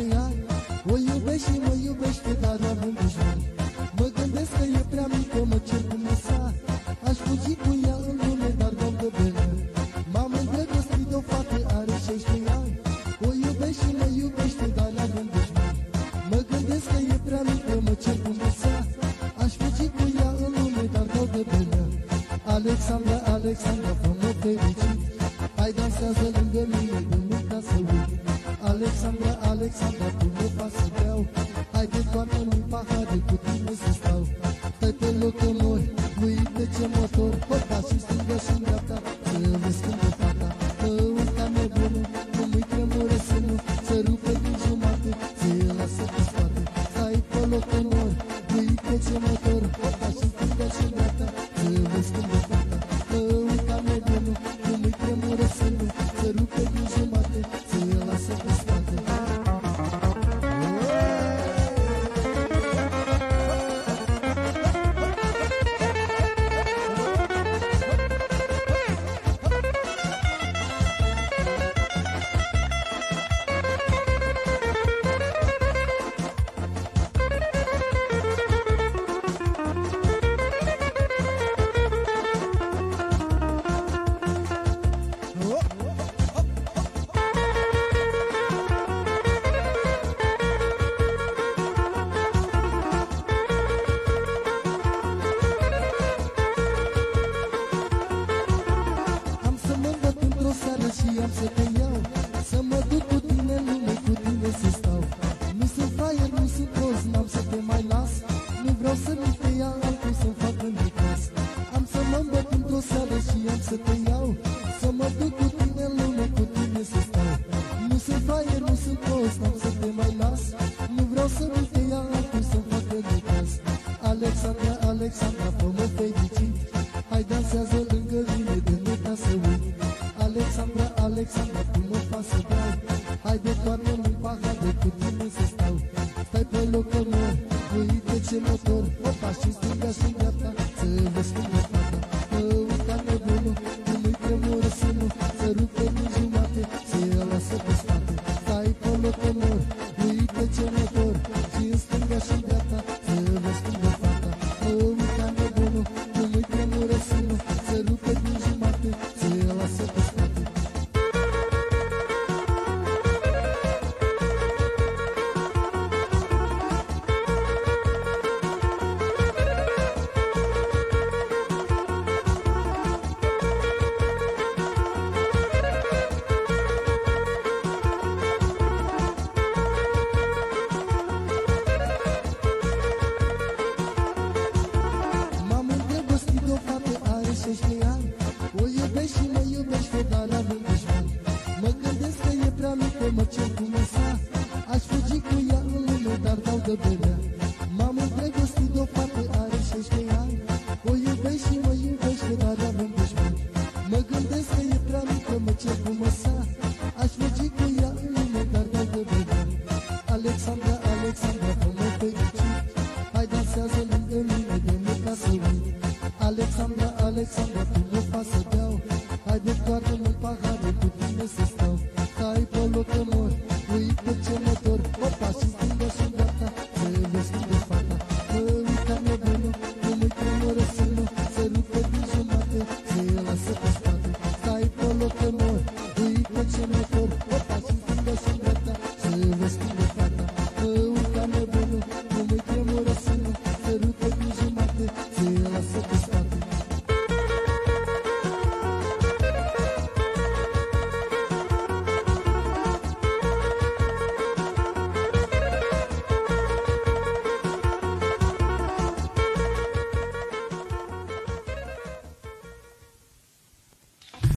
16 ani. O iubește și mă iubește, dar avem dușman. Mă gândesc că e prea mică, mă cer cu misa. Aș fugi cu ea în lume, dar dau de bine. M-am îndrăgostit de o fată, are 16 ani. O iubește și mă iubește, dar avem dușman. Mă gândesc că e prea mică, mă cer cu misa. Aș fugi cu ea în lume, dar dau de bine. Alexandra, Alexandra, fă-mă fericit. Hai dansează lângă mine, nu ca să uit. Alexandra, Alexandra, tu mă faci să beau. Haide, toarnă-mi pahare, cu tine să stau. Stai pe loc că mori, uite ce motor. Hota și stângă și-n dreapta, să vezi când e fata. Că urca nebună, cum-i tremură sânul. Să rupe din jumate, ți-e lasă pe spate. Stai pe loc că mori, uite ce motor. Hota și stângă și-n dreapta, să vezi când e fata. Că urca nebună, cum-i tremură sânul. Să rupe din jumate, ți-e lasă pe spate. Și am să te iau, să mă duc cu tine în lume, cu tine să stau. Nu sunt fraier, nu sunt prost, n-am să te mai las. Nu vreau să nu te ia altul să-mi fac în necaz. Am să mă îmbăt într-o seară și am să te iau, să mă duc cu tine în lume, cu tine să stau. Nu sunt fraier, nu sunt prost, n-am să te mai las. Nu vreau să nu te ia altul să-mi fac în necaz. Alexandra, Alexandra, fă-mă fericit. Hai dansează lângă mine, de nu ca să uit. Alexandra, Alexandra, tu mă faci să beau. Haide, toarnă-mi pahare, cu tine să stau. Stai pe loc că mor, uite ce motor. Opa și stânga și dreapta, să vezi cum e fata. Că uita nebunul, cum-i tremură sânul. Să rupe din jumate, ți-e lasă pe spate. Stai pe loc că mor, uite ce motor. Și în stânga și dreapta, să vezi cum e fata. Că uita nebunul, cum-i tremură sânul. Să rupe din jumate, ți-e lasă pe spate. M-am îndrăgostit de o fată, are 16 ani. O iubește și mă iubește, dar avem dușman. Mă gândesc că e prea mică, mă cer cu mesa. Aș fugi cu ea în lume, dar dau de belea. M-am îndrăgostit de o fată, are 16 ani. O iubește și mă iubește, dar avem dușman. Mă gândesc că e prea mică, mă cer cu mesa. Aș fugi cu ea în lume, dar dau de belea. Alexandra, Alexandra, fă-mă fericit. Hai dansează lângă mine, de nu ca să uit. Alexandra, Alexandra, tu mă faci să beau. Haide, toarnă